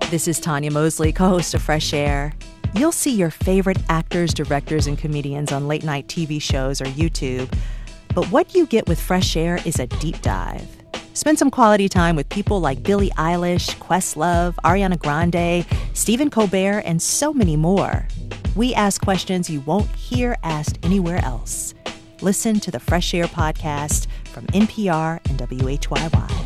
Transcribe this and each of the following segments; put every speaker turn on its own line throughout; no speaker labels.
This is Tanya Mosley, co-host of Fresh Air. You'll see your favorite actors, directors, and comedians on late-night TV shows or YouTube. But what you get with Fresh Air is a deep dive. Spend some quality time with people like Billie Eilish, Questlove, Ariana Grande, Stephen Colbert, and so many more. We ask questions you won't hear asked anywhere else. Listen to the Fresh Air podcast from NPR and WHYY.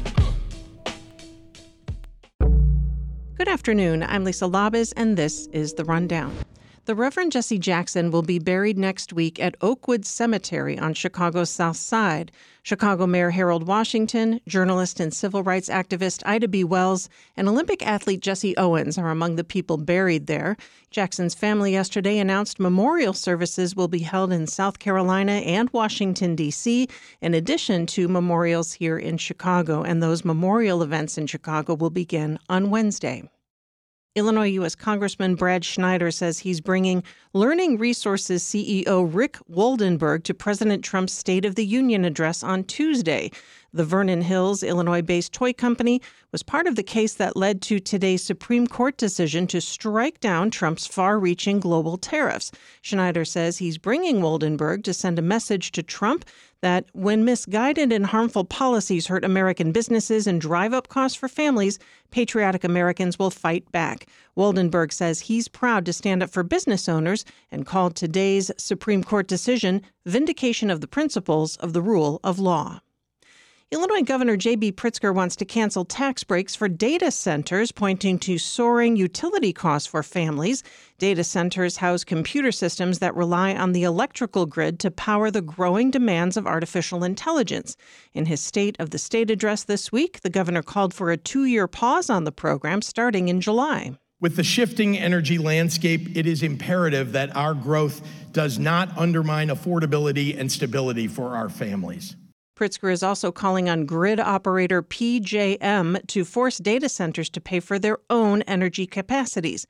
Good afternoon. I'm Lisa Labuz, and this is The Rundown. The Reverend Jesse Jackson will be buried next week at Oakwood Cemetery on Chicago's South Side. Chicago Mayor Harold Washington, journalist and civil rights activist Ida B. Wells, and Olympic athlete Jesse Owens are among the people buried there. Jackson's family yesterday announced memorial services will be held in South Carolina and Washington, D.C., in addition to memorials here in Chicago, and those memorial events in Chicago will begin on Wednesday. Illinois U.S. Congressman Brad Schneider says he's bringing Learning Resources CEO Rick Woldenberg to President Trump's State of the Union address on Tuesday. The Vernon Hills, Illinois-based toy company was part of the case that led to today's Supreme Court decision to strike down Trump's far-reaching global tariffs. Schneider says he's bringing Woldenberg to send a message to Trump that when misguided and harmful policies hurt American businesses and drive up costs for families, patriotic Americans will fight back. Woldenberg says he's proud to stand up for business owners and called today's Supreme Court decision vindication of the principles of the rule of law. Illinois Governor J.B. Pritzker wants to cancel tax breaks for data centers, pointing to soaring utility costs for families. Data centers house computer systems that rely on the electrical grid to power the growing demands of artificial intelligence. In his State of the State address this week, the governor called for a 2-year pause on the program starting in July.
With the shifting energy landscape, it is imperative that our growth does not undermine affordability and stability for our families.
Pritzker is also calling on grid operator PJM to force data centers to pay for their own energy capacities.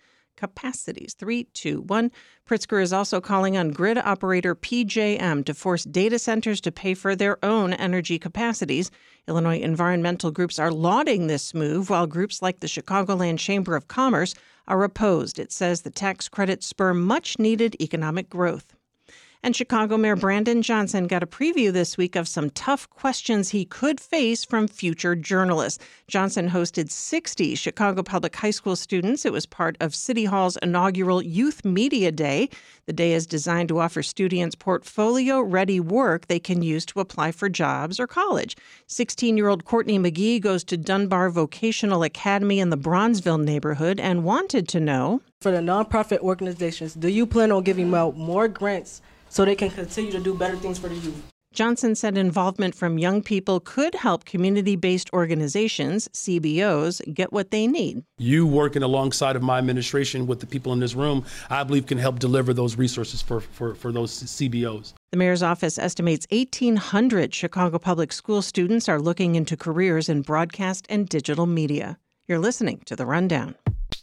3, 2, 1. Pritzker is also calling on grid operator PJM to force data centers to pay for their own energy capacities. Illinois environmental groups are lauding this move, while groups like the Chicagoland Chamber of Commerce are opposed. It says the tax credits spur much-needed economic growth. And Chicago Mayor Brandon Johnson got a preview this week of some tough questions he could face from future journalists. Johnson hosted 60 Chicago Public High School students. It was part of City Hall's inaugural Youth Media Day. The day is designed to offer students portfolio-ready work they can use to apply for jobs or college. 16-year-old Courtney McGee goes to Dunbar Vocational Academy in the Bronzeville neighborhood and wanted to know,
for the nonprofit organizations, do you plan on giving out more grants so they can continue to do better things for the youth?
Johnson said involvement from young people could help community-based organizations, CBOs, get what they need.
You working alongside of my administration with the people in this room, I believe can help deliver those resources for those CBOs.
The mayor's office estimates 1,800 Chicago public school students are looking into careers in broadcast and digital media. You're listening to The Rundown.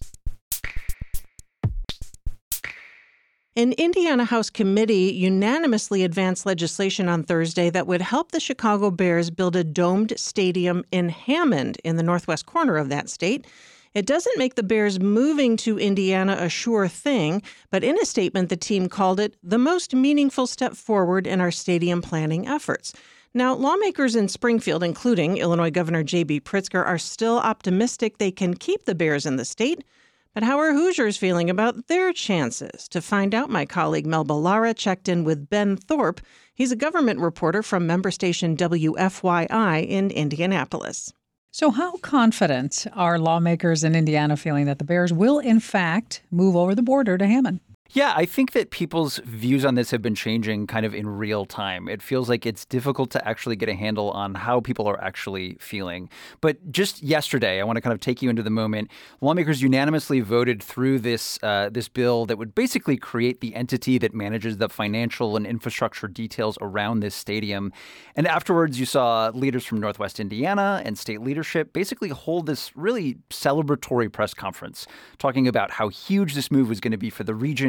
An Indiana House committee unanimously advanced legislation on Thursday that would help the Chicago Bears build a domed stadium in Hammond, in the northwest corner of that state. It doesn't make the Bears moving to Indiana a sure thing, but in a statement, the team called it the most meaningful step forward in our stadium planning efforts. Now, lawmakers in Springfield, including Illinois Governor J.B. Pritzker, are still optimistic they can keep the Bears in the state. But how are Hoosiers feeling about their chances? To find out, my colleague Melba Lara checked in with Ben Thorpe. He's a government reporter from member station WFYI in Indianapolis.
So how confident are lawmakers in Indiana feeling that the Bears will, in fact, move over the border to Hammond?
Yeah, I think that people's views on this have been changing kind of in real time. It feels like it's difficult to actually get a handle on how people are actually feeling. But just yesterday, I want to kind of take you into the moment. Lawmakers unanimously voted through this bill that would basically create the entity that manages the financial and infrastructure details around this stadium. And afterwards, you saw leaders from Northwest Indiana and state leadership basically hold this really celebratory press conference, talking about how huge this move was going to be for the region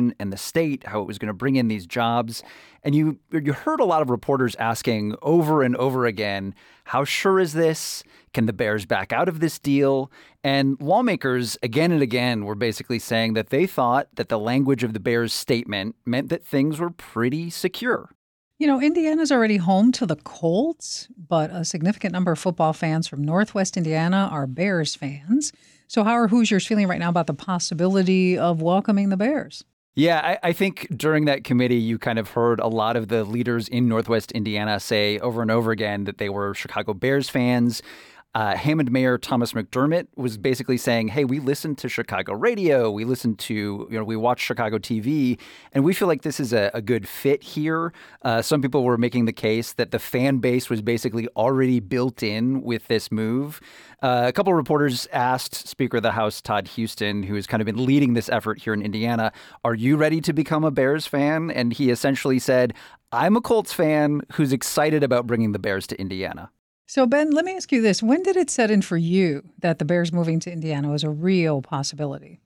region and the state, how it was going to bring in these jobs. And you heard a lot of reporters asking over and over again, how sure is this? Can the Bears back out of this deal? And lawmakers again and again were basically saying that they thought that the language of the Bears statement meant that things were pretty secure.
You know, Indiana's already home to the Colts, but a significant number of football fans from Northwest Indiana are Bears fans. So how are Hoosiers feeling right now about the possibility of welcoming the Bears?
Yeah, I think during that committee, you kind of heard a lot of the leaders in Northwest Indiana say over and over again that they were Chicago Bears fans. Hammond Mayor Thomas McDermott was basically saying, hey, we listen to Chicago radio, we listen to, we watch Chicago TV, and we feel like this is a good fit here. Some people were making the case that the fan base was basically already built in with this move. A couple of reporters asked Speaker of the House Todd Houston, who has kind of been leading this effort here in Indiana, are you ready to become a Bears fan? And he essentially said, I'm a Colts fan who's excited about bringing the Bears to Indiana.
So, Ben, let me ask you this. When did it set in for you that the Bears moving to Indiana was a real possibility?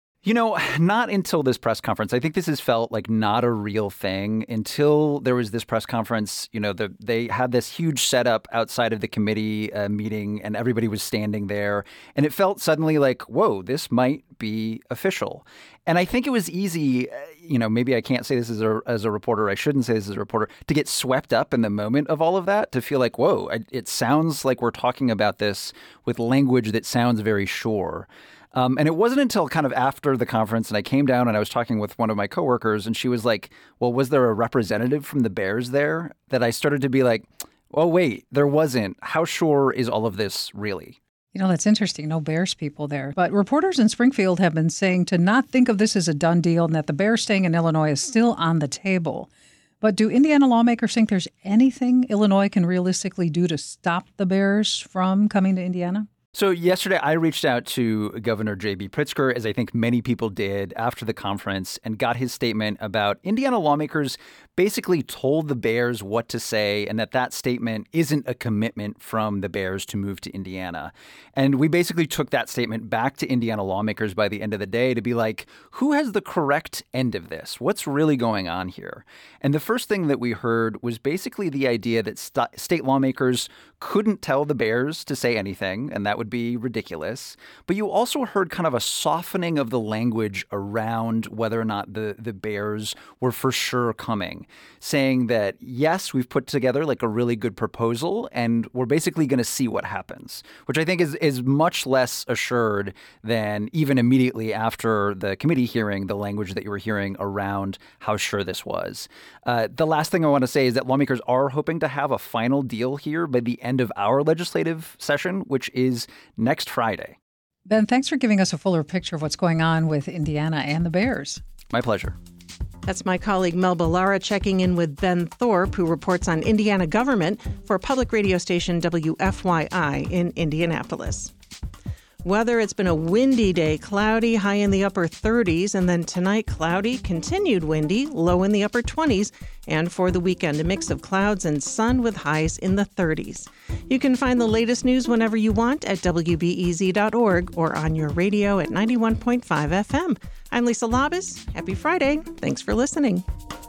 Not until this press conference. I think this has felt like not a real thing until there was this press conference. They had this huge setup outside of the committee meeting and everybody was standing there. And it felt suddenly like, whoa, this might be official. And I think it was easy, maybe I can't say this as a reporter. I shouldn't say this as a reporter, to get swept up in the moment of all of that, to feel like, whoa, it sounds like we're talking about this with language that sounds very sure. And it wasn't until kind of after the conference and I came down and I was talking with one of my coworkers and she was like, well, was there a representative from the Bears there? That I started to be like, oh, wait, there wasn't. How sure is all of this really?
That's interesting. No Bears people there. But reporters in Springfield have been saying to not think of this as a done deal and that the Bears staying in Illinois is still on the table. But do Indiana lawmakers think there's anything Illinois can realistically do to stop the Bears from coming to Indiana?
So yesterday, I reached out to Governor J.B. Pritzker, as I think many people did after the conference, and got his statement about Indiana lawmakers basically told the Bears what to say and that statement isn't a commitment from the Bears to move to Indiana. And we basically took that statement back to Indiana lawmakers by the end of the day to be like, who has the correct end of this? What's really going on here? And the first thing that we heard was basically the idea that state lawmakers couldn't tell the Bears to say anything, and that would be ridiculous. But you also heard kind of a softening of the language around whether or not the Bears were for sure coming, saying that, yes, we've put together like a really good proposal and we're basically going to see what happens, which I think is much less assured than even immediately after the committee hearing, the language that you were hearing around how sure this was. The last thing I want to say is that lawmakers are hoping to have a final deal here by the end of our legislative session, which is next Friday.
Ben, thanks for giving us a fuller picture of what's going on with Indiana and the Bears.
My pleasure.
That's my colleague Melba Lara checking in with Ben Thorpe, who reports on Indiana government for public radio station WFYI in Indianapolis. Weather, it's been a windy day, cloudy, high in the upper 30s, and then tonight cloudy, continued windy, low in the upper 20s, and for the weekend, a mix of clouds and sun with highs in the 30s. You can find the latest news whenever you want at WBEZ.org or on your radio at 91.5 FM. I'm Lisa Labus. Happy Friday. Thanks for listening.